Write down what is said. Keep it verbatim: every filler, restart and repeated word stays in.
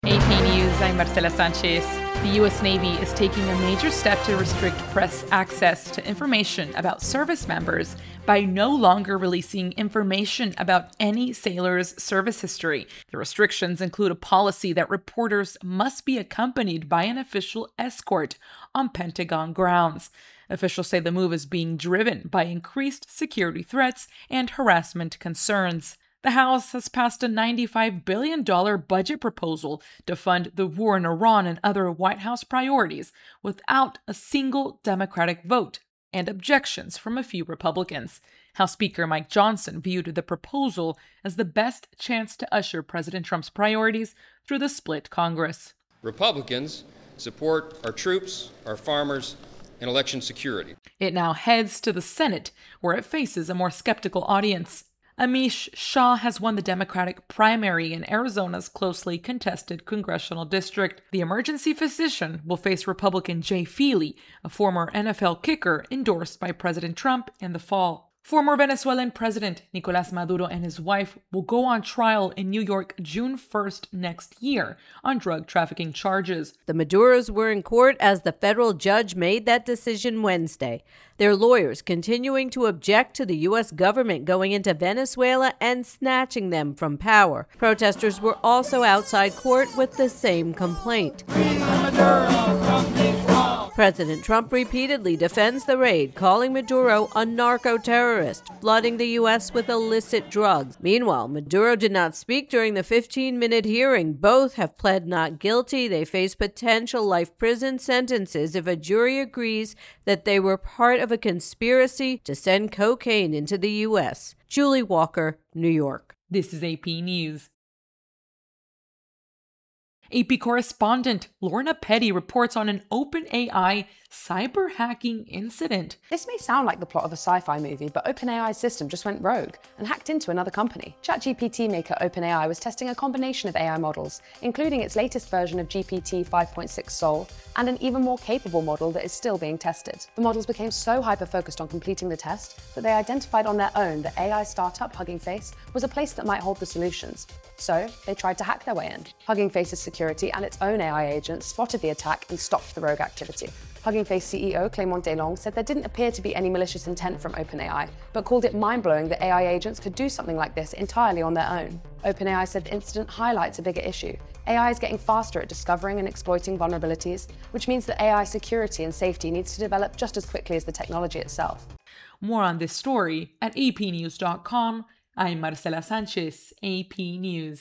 A P News, I'm Marcela Sanchez. The U S Navy is taking a major step to restrict press access to information about service members by no longer releasing information about any sailor's service history. The restrictions include a policy that reporters must be accompanied by an official escort on Pentagon grounds. Officials say the move is being driven by increased security threats and harassment concerns. The House has passed a ninety-five billion dollars budget proposal to fund the war in Iran and other White House priorities without a single Democratic vote and objections from a few Republicans. House Speaker Mike Johnson viewed the proposal as the best chance to usher President Trump's priorities through the split Congress. Republicans support our troops, our farmers, and election security. It now heads to the Senate, where it faces a more skeptical audience. Amish Shah has won the Democratic primary in Arizona's closely contested congressional district. The emergency physician will face Republican Jay Feely, a former N F L kicker endorsed by President Trump in the fall. Former Venezuelan President Nicolás Maduro and his wife will go on trial in New York June first next year on drug trafficking charges. The Maduros were in court as the federal judge made that decision Wednesday. Their lawyers continuing to object to the U S government going into Venezuela and snatching them from power. Protesters were also outside court with the same complaint. President Trump repeatedly defends the raid, calling Maduro a narco-terrorist, flooding the U S with illicit drugs. Meanwhile, Maduro did not speak during the fifteen-minute hearing. Both have pled not guilty. They face potential life prison sentences if a jury agrees that they were part of a conspiracy to send cocaine into the U S. Julie Walker, New York. This is A P News. A P correspondent Lorna Petty reports on an OpenAI cyber hacking incident. This may sound like the plot of a sci-fi movie, but OpenAI's system just went rogue and hacked into another company. ChatGPT maker OpenAI was testing a combination of A I models, including its latest version of G P T five point six Sol and an even more capable model that is still being tested. The models became so hyper-focused on completing the test that they identified on their own that A I startup Hugging Face was a place that might hold the solutions. So they tried to hack their way in. Hugging Face's security and its own A I agents spotted the attack and stopped the rogue activity. Hugging Face C E O Clément Delong said there didn't appear to be any malicious intent from OpenAI, but called it mind-blowing that A I agents could do something like this entirely on their own. OpenAI said the incident highlights a bigger issue. A I is getting faster at discovering and exploiting vulnerabilities, which means that A I security and safety needs to develop just as quickly as the technology itself. More on this story at A P news dot com. I'm Marcela Sanchez, A P News.